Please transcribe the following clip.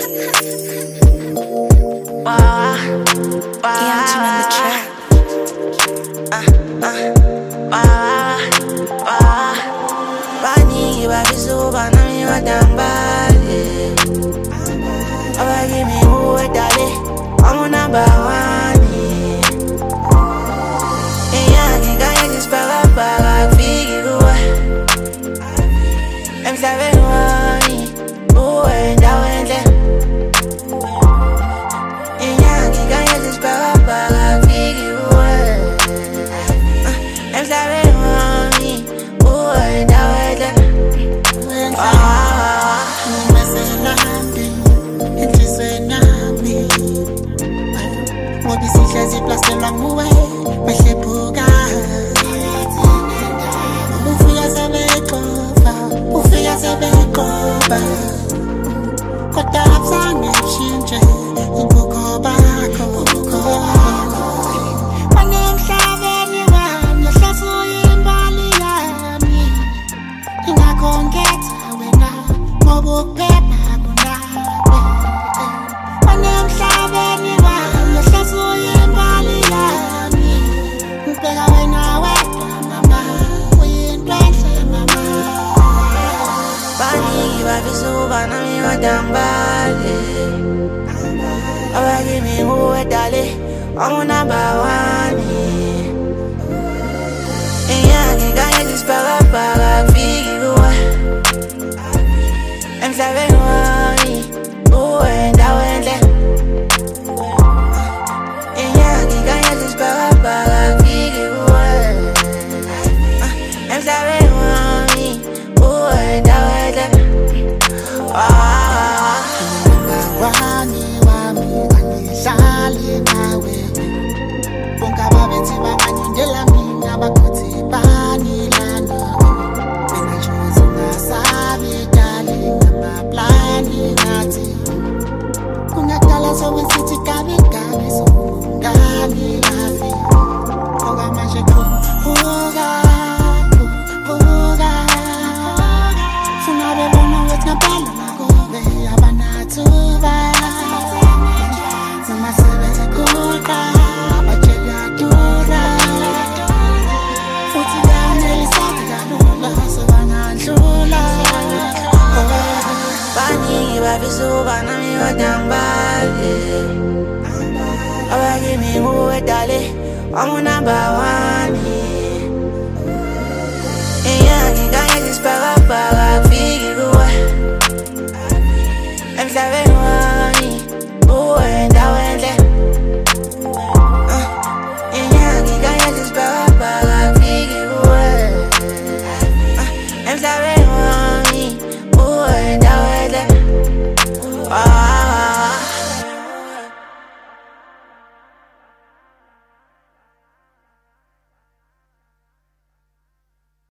Bani babizuba nami badambali. Aba give me who dale, I'm number one. Eyangi kaya disparapara figure. Emsabe wani, uenda wende. Eyangi kaya disparapara figure. Emsabe wani, uenda wende. She plus along the way, but she puga. Ufia se bekova. Kota absange shinje, ibuko bako. Manem shaveni wan, yasasu yimbali yami. Inga kongeta wena, mobu pepa buna. Manem shaveni wan, yasasu yimbali yami. Mpega wena weka mama, uyindwese mama. Bani babizuba nami badambali. Aba give me who dale, I'm number one. Eyangi kaya disparapara figure. Emsabe wani, uenda wende. Eyangi kaya disparapara figure. Emsabe wani, uenda wende. Wani wami anisali nawe. Bonga babeti bamanyindela mina bakuti bani lana. Mina chozi nasabi dali nama plani nati. Kungatala so wisiti kabi so ngani lafi. Bonga manje puga. Funabe bona wetna bala magobe abana tuba. Nama sebe kuka bachega dura. Futi gane lisaka lula sabana lula. Bani babizuba nami badambali. Aba give me who dale, I'm number one. Eyangi kaya disparapara figure. Emsabe wani.